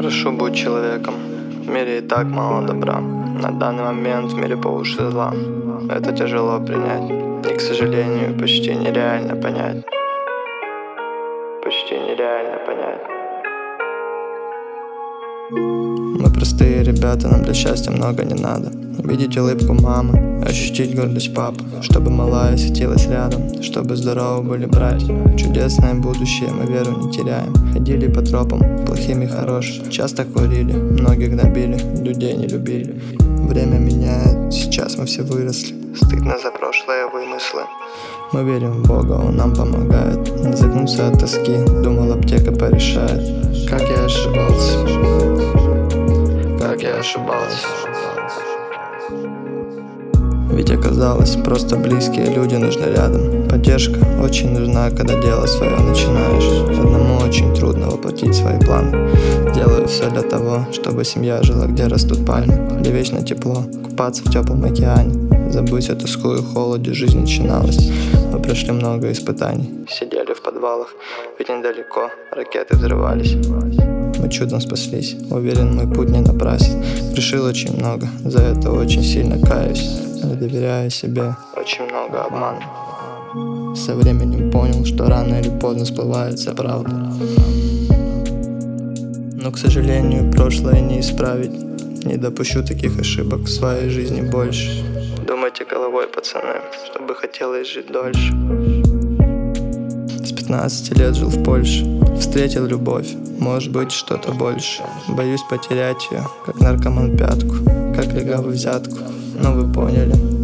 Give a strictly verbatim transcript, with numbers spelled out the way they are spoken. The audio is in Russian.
Прошу будь человеком. В мире и так мало добра. На данный момент в мире по уши зла. Это тяжело принять. И, к сожалению, почти нереально понять. Почти нереально понять. Мы простые ребята, нам для счастья много не надо. Увидеть улыбку мамы, ощутить гордость папы, чтобы малая светилась рядом, чтобы здоровы были братья. Чудесное будущее, мы веру не теряем. Ходили по тропам, плохим и хорошим. Часто курили, многих гнобили, людей не любили. Время меняет, сейчас мы все выросли. Стыдно за прошлые вымыслы. Мы верим в Бога, Он нам помогает. Загнулся от тоски, думал, аптека порешает. Как я ошибался, как я ошибался. Ведь оказалось, просто близкие люди нужны рядом. Поддержка очень нужна, когда дело свое начинаешь. Одному очень трудно воплотить свои планы. Делаю все для того, чтобы семья жила, где растут пальмы, где вечно тепло, купаться в теплом океане. Забыть о тоску и холоде, жизнь начиналась. Мы прошли много испытаний, сидели в подвалах, ведь недалеко ракеты взрывались. Мы чудом спаслись, уверен, мой путь не напрасен. Решил очень много, за это очень сильно каюсь. Не доверяя себе, очень много обмана. Со временем понял, что рано или поздно всплывает вся правда. Но, к сожалению, прошлое не исправить. Не допущу таких ошибок в своей жизни больше. Думайте головой, пацаны, чтобы хотелось жить дольше. С пятнадцати лет жил в Польше, встретил любовь, может быть что-то больше. Боюсь потерять ее, как наркоман пятку, как легавый взятку. Но вы поняли,